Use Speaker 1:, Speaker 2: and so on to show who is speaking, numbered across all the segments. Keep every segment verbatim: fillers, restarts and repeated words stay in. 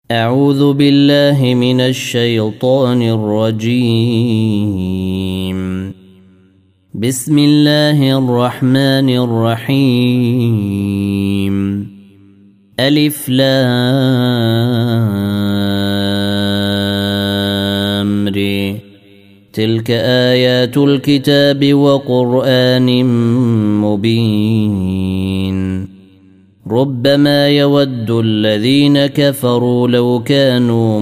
Speaker 1: أعوذ بالله من الشيطان الرجيم. بسم الله الرحمن الرحيم. ألف لام ر. تلك آيات الكتاب وقرآن مبين. ربما يود الذين كفروا لو كانوا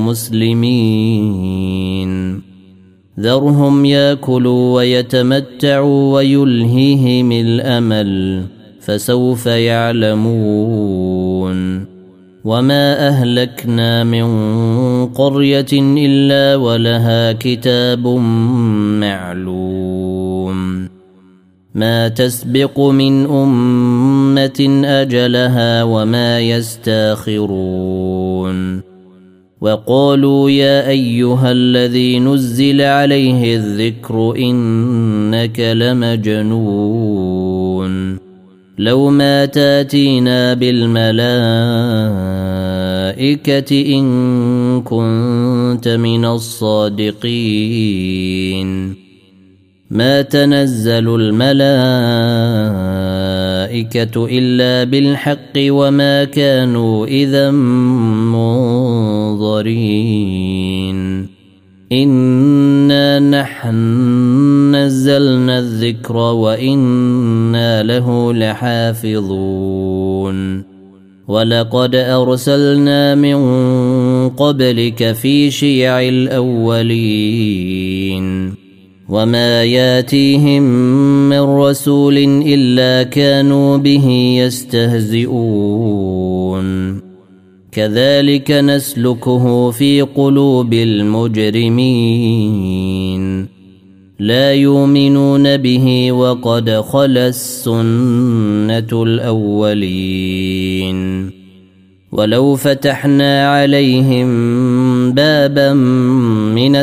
Speaker 1: مسلمين. ذرهم ياكلوا ويتمتعوا ويلهيهم الأمل فسوف يعلمون. وما أهلكنا من قرية إلا ولها كتاب معلوم. ما تسبق من أمة أجلها وما يستاخرون. وقالوا يا أيها الذي نزل عليه الذكر إنك لمجنون. لو ما تاتينا بالملائكة إن كنت من الصادقين. ما تنزل الملائكة إلا بالحق وما كانوا إذا منظرين. إنا نحن نزلنا الذكر وإنا له لحافظون. ولقد أرسلنا من قبلك في شيع الأولين. وما ياتيهم من رسول إلا كانوا به يستهزئون. كذلك نسلكه في قلوب المجرمين. لا يؤمنون به وقد خلت سنة الأولين. ولو فتحنا عليهم بابا من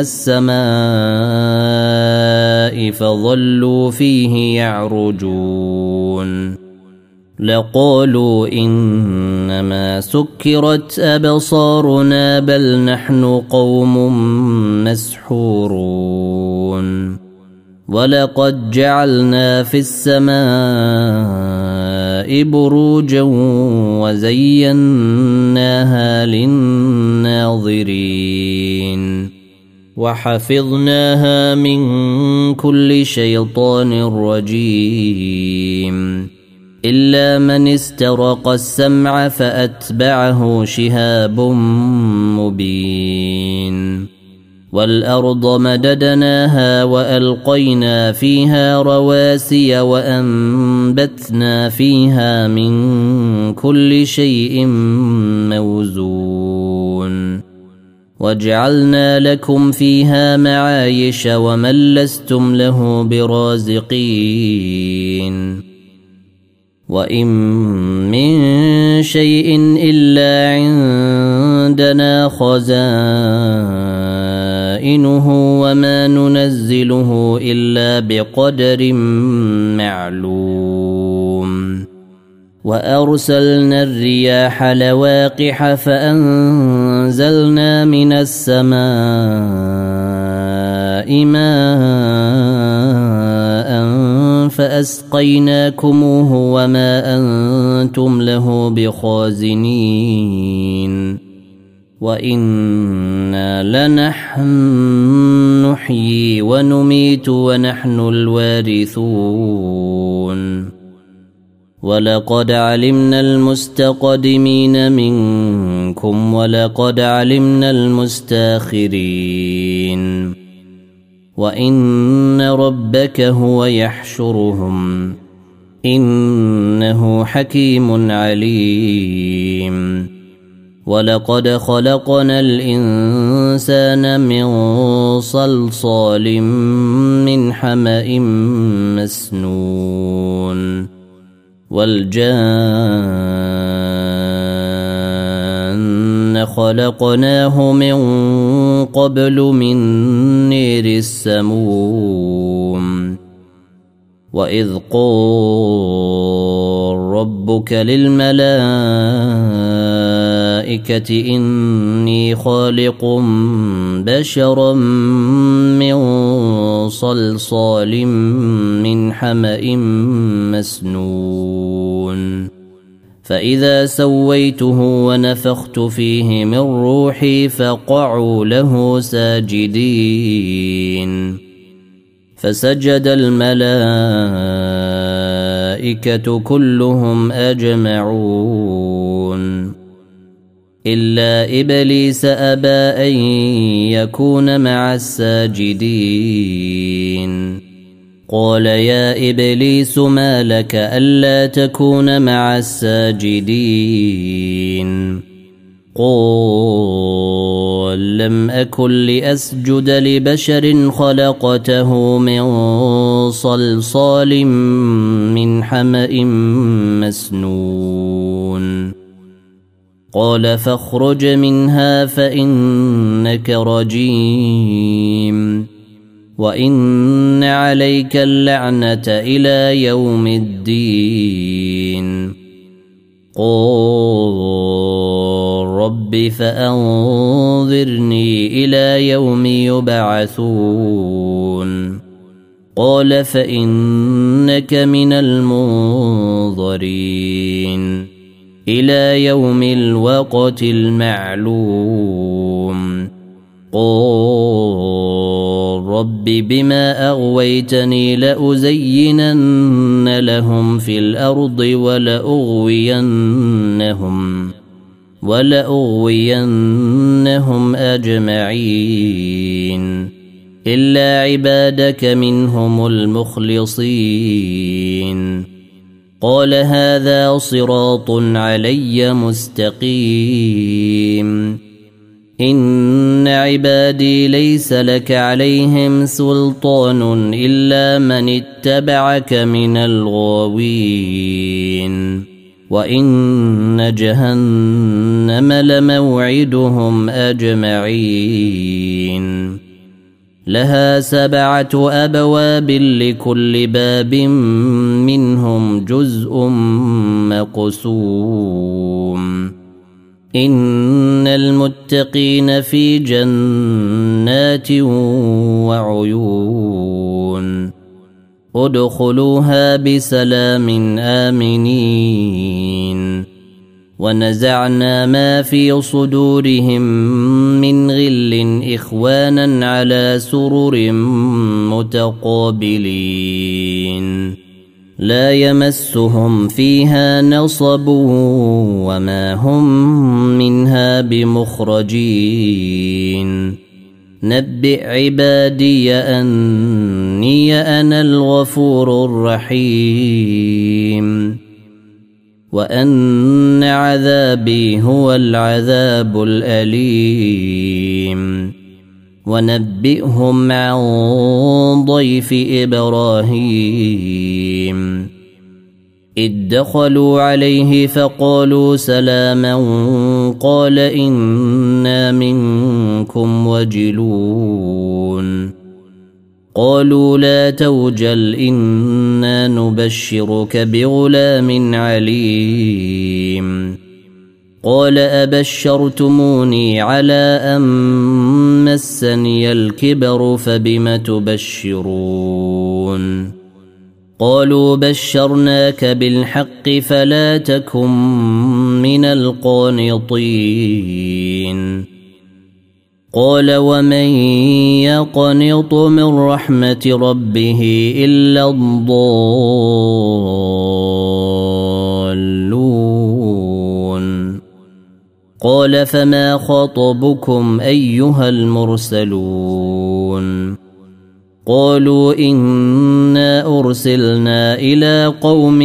Speaker 1: السماء فظلوا فيه يعرجون لقالوا إنما سكرت أبصارنا بل نحن قوم مسحورون. ولقد جعلنا في السماء بروجا وزيناها للناظرين. وحفظناها من كل شيطان رجيم. إلا من استرق السمع فأتبعه شهاب مبين. والأرض مددناها وألقينا فيها رواسي وأنبتنا فيها من كل شيء موزون. وجعلنا لكم فيها معايش ومن لستم له برازقين. وإن من شيء إلا عندنا خزائنه وما ننزله إلا بقدر معلوم. وأرسلنا الرياح لواقح فأنزلنا من السماء ماء فأسقيناكموه وما أنتم له بخازنين. وإنا لنحن نحيي ونميت ونحن الوارثون. ولقد علمنا المستقدمين منكم ولقد علمنا المستاخرين. وإن ربك هو يحشرهم إنه حكيم عليم. ولقد خلقنا الإنسان من صلصال من حمأ مسنون. والجان خلقناه من قبل من نير السموم. وإذ قال ربك للملائكة الملائكة إني خالق بشرا من صلصال من حمأ مسنون فإذا سويته ونفخت فيه من روحي فقعوا له ساجدين فسجد الملائكة كلهم أجمعون إلا إبليس أبى أن يكون مع الساجدين قال يا إبليس ما لك ألا تكون مع الساجدين قال لم أكن لأسجد لبشر خلقته من صلصال من حمأ مسنون قال فاخرج منها فإنك رجيم وإن عليك اللعنة إلى يوم الدين قال رب فأنظرني إلى يوم يبعثون قال فإنك من المنظرين إلى يوم الوقت المعلوم قال رب بما أغويتني لأزينن لهم في الأرض ولأغوينهم ولأغوينهم أجمعين إلا عبادك منهم المخلصين قال هذا صراط علي مستقيم إن عبادي ليس لك عليهم سلطان إلا من اتبعك من الغاوين وإن جهنم لموعدهم أجمعين لها سبعة أبواب لكل باب منهم جزء مقسوم إن المتقين في جنات وعيون ادخلوها بسلام آمنين ونزعنا ما في صدورهم من غل إخوانا على سرر متقابلين لا يمسهم فيها نصب وما هم منها بمخرجين نبئ عبادي أني أنا الغفور الرحيم وأن عذابي هو العذاب الأليم ونبئهم عن ضيف إبراهيم إذ دخلوا عليه فقالوا سلاما قال إنا منكم وجلون قالوا لا توجل إنا نبشرك بغلام عليم قال أبشرتموني على أن مسني الكبر فبم تبشرون قالوا بشرناك بالحق فلا تكن من القانطين قال ومن يقنط من رحمة ربه إلا الضالون قال فما خطبكم أيها المرسلون قالوا إنا أرسلنا إلى قوم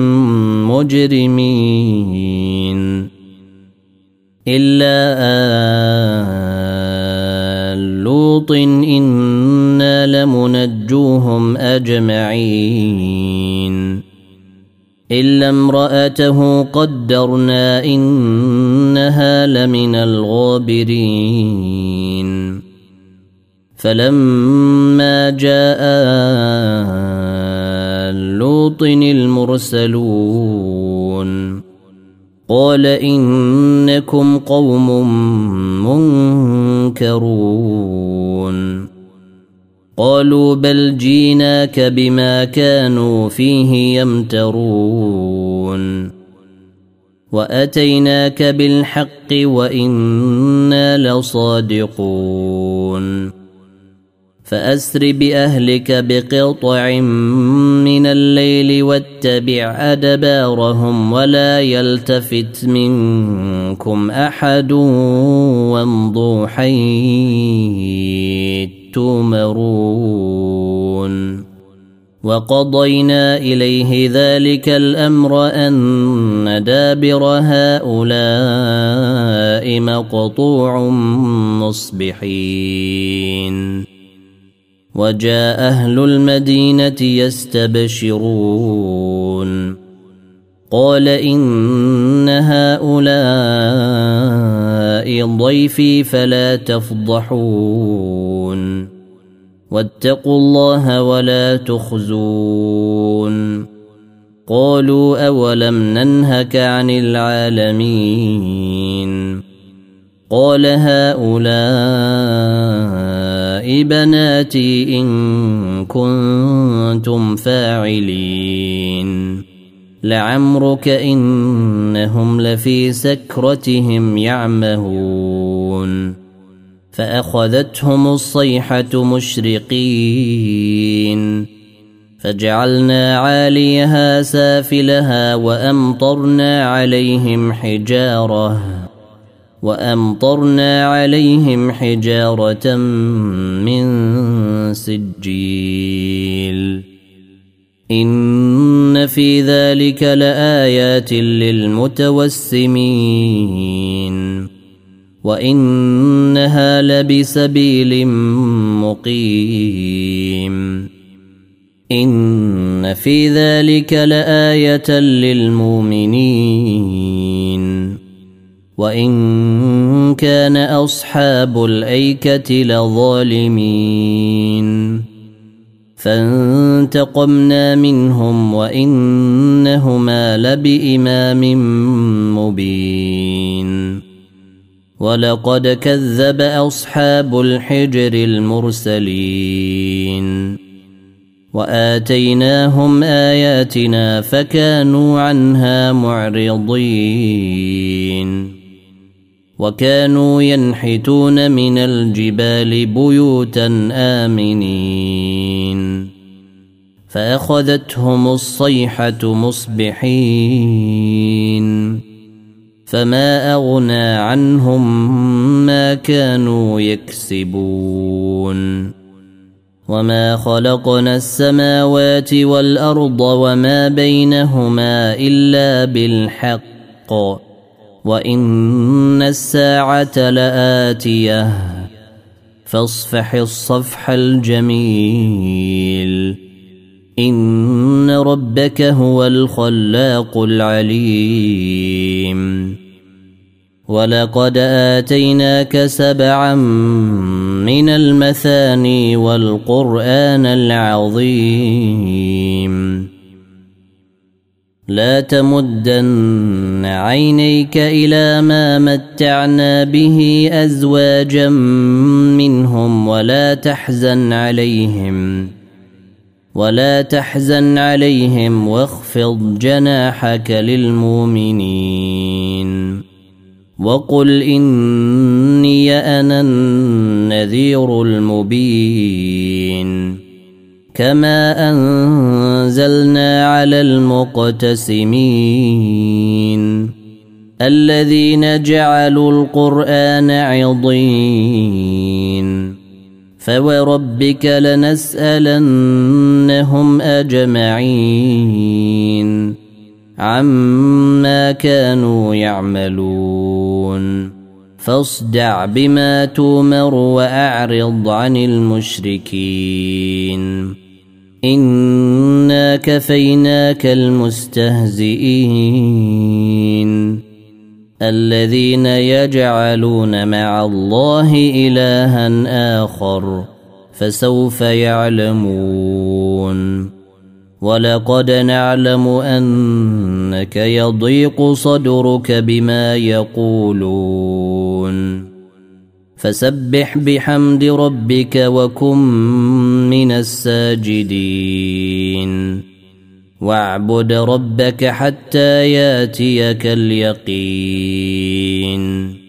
Speaker 1: مجرمين إلا آل لوط إنا لمنجوهم أجمعين إلا امرأته قدرنا إنها لمن الغابرين فلما جاء آل لوط المرسلون قال إنكم قوم منكرون قالوا بل جيناك بما كانوا فيه يمترون وأتيناك بالحق وإنا لصادقون فأسر بأهلك بقطع من الليل واتبع أدبارهم ولا يلتفت منكم أحد وامضوا حيث تؤمرون وقضينا إليه ذلك الأمر أن دابر هؤلاء مقطوع مصبحين وجاء أهل المدينة يستبشرون قال إن هؤلاء ضيفي فلا تفضحون واتقوا الله ولا تخزون قالوا أولم ننهك عن العالمين قال هؤلاء بناتي إن كنتم فاعلين لعمرك إنهم لفي سكرتهم يعمهون فأخذتهم الصيحة مشرقين فجعلنا عاليها سافلها وأمطرنا عليهم حجارة وأمطرنا عليهم حجارة من سجيل إن في ذلك لآيات للمتوسمين وإنها لبسبيل مقيم إن في ذلك لآية للمؤمنين وإن كان أصحاب الأيكة لظالمين فانتقمنا منهم وإنهما لبإمام مبين ولقد كذب أصحاب الحجر المرسلين وآتيناهم آياتنا فكانوا عنها معرضين وكانوا ينحتون من الجبال بيوتا آمنين فأخذتهم الصيحة مصبحين فما أغنى عنهم ما كانوا يكسبون وما خلقنا السماوات والأرض وما بينهما إلا بالحق وإن الساعة لآتية فاصفح الصفح الجميل إن ربك هو الخلاق العليم ولقد آتيناك سبعا من المثاني والقرآن العظيم لا تمدن عينيك إلى ما متعنا به أزواجا منهم ولا تحزن عليهم ولا تحزن عليهم واخفض جناحك للمؤمنين وقل إني أنا النذير المبين كما أنزلنا على المقتسمين الذين جعلوا القرآن عضين فوربك لنسألنهم أجمعين عما كانوا يعملون فاصدع بما تؤمر وأعرض عن المشركين إنا كفيناك المستهزئين الذين يجعلون مع الله إلها آخر فسوف يعلمون ولقد نعلم أنك يضيق صدرك بما يقولون فسبح بحمد ربك وكن من الساجدين واعبد ربك حتى ياتيك اليقين